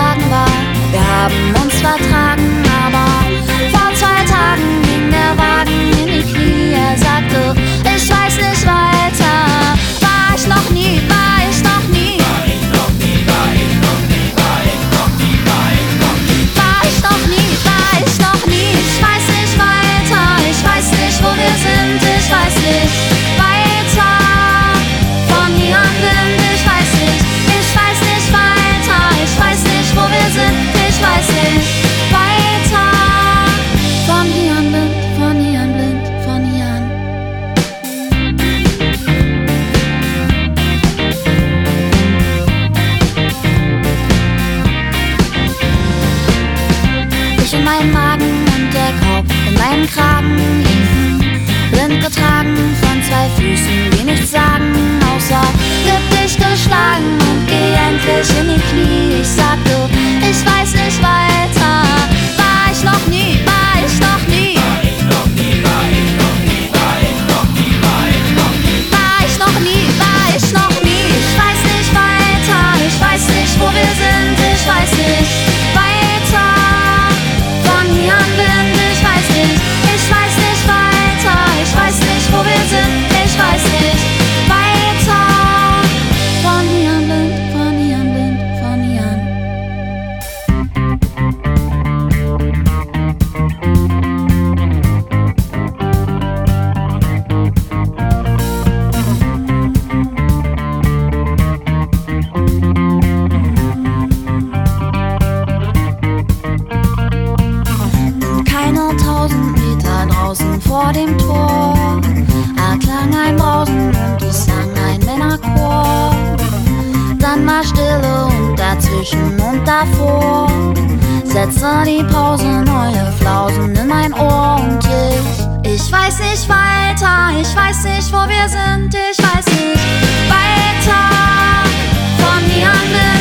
sagen war, wir haben uns vertragen, aber vor 2 Tagen ging der Wagen in die Knie. Er sagte, ich weiß nicht weiter. War ich noch nie, war ich noch nie. War ich noch nie, war ich noch nie, war ich noch nie, war ich noch nie. War ich noch nie, war ich noch nie. Ich weiß nicht weiter, ich weiß nicht, wo wir sind, ich weiß nicht weiter. Von hier an blind, ich weiß nicht weiter, ich weiß nicht, wo wir sind, ich weiß nicht weiter. Von hier an blind, von hier an blind, von hier an. Ich in meinem Magen und der Kopf in meinem Kragen liefen, blind getragen von 2 Füßen, die nichts sagen, außer gib dich geschlagen und geh endlich in die Knie. Ich sagte, ich weiß nicht weiter. War ich noch nie, war ich noch nie. War ich noch nie, war ich noch nie, war ich noch nie, war ich noch nie. War ich noch nie, war ich noch nie. Ich weiß nicht weiter, ich weiß nicht, wo wir sind, ich weiß nicht weiter. Von hier an blind, ich weiß nicht weiter, ich weiß nicht, wo wir sind, ich weiß nicht weiter. Von hier an blind, von hier an blind, von hier an. Keine 1000 Meter draußen vor dem Tor erklang ein Brausen und es sang ein Männerchor. Dann war Stille und dazwischen und davor setzte die Pause neue Flausen in mein Ohr. Und ich weiß nicht weiter, ich weiß nicht, wo wir sind, ich weiß nicht weiter. Von hier an